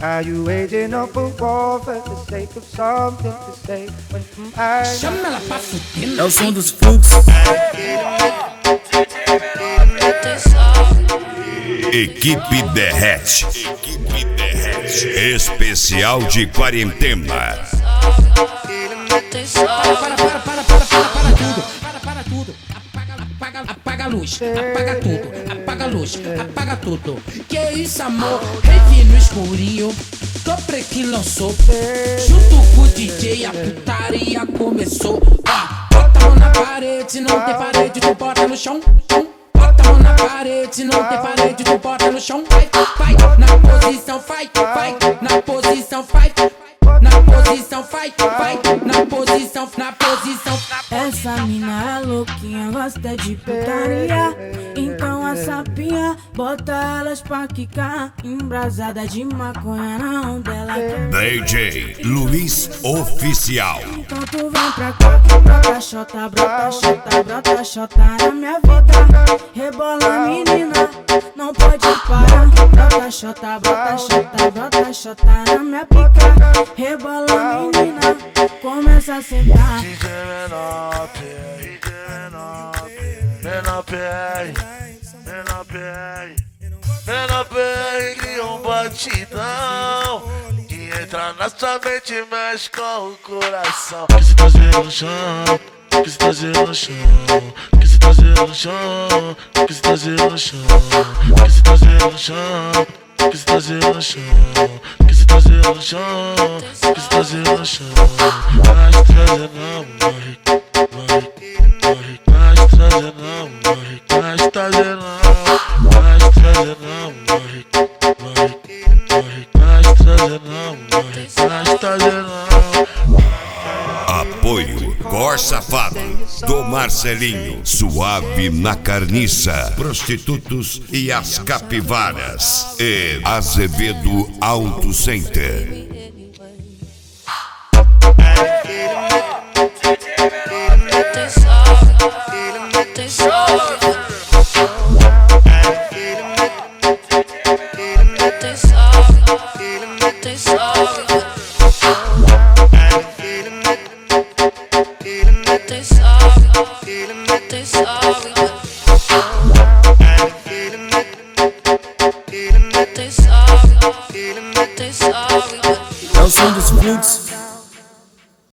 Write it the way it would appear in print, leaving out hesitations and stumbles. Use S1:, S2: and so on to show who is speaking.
S1: Are you waging up a war for the sake of something to say?
S2: Chama ela pra fuder.
S3: É o som dos fluxos.
S4: Equipe Derrete. Especial de quarentena.
S2: Para tudo. Apaga a luz, apaga tudo, apaga a luz, apaga tudo. Que isso, amor? Revi no escurinho, Dobre que lançou. Junto com o DJ, a putaria começou. Bota a mão na parede, não tem parede, tu bota no chão. Bota a mão na parede, não tem parede, tu bota no chão. Vai, na posição, vai, na posição, vai. Na posição, vai, na posição, na posição.
S5: Essa mina é louquinha, gosta de putaria. Então a sapinha, bota elas pra quicar. Embrasada de maconha na dela.
S4: DJ Luiz Oficial.
S5: Então tu vem pra cá, brota xota, brota xota na minha vida. Rebola menina, não pode parar. Brota xota, brota xota na minha pica. Rebola menina, começa a sentar.
S6: DJ menor PR, cria um batidão que entra na sua mente e mexe com o coração. Que se trazer no chão, que se trazer no chão, que se trazer no chão, que se trazer no chão, que se trazer no chão, que se trazer no chão, que se trazer no chão, que se trazer no chão. Mas trazer não, morre, mas trazer não, morre, mas trazer não, mas trazer não, morre, mas trazer não, morre, mas trazer não.
S4: Apoio Cor Safado do Marcelinho, Suave na Carniça, Prostitutos e as Capivaras e Azevedo Auto Center.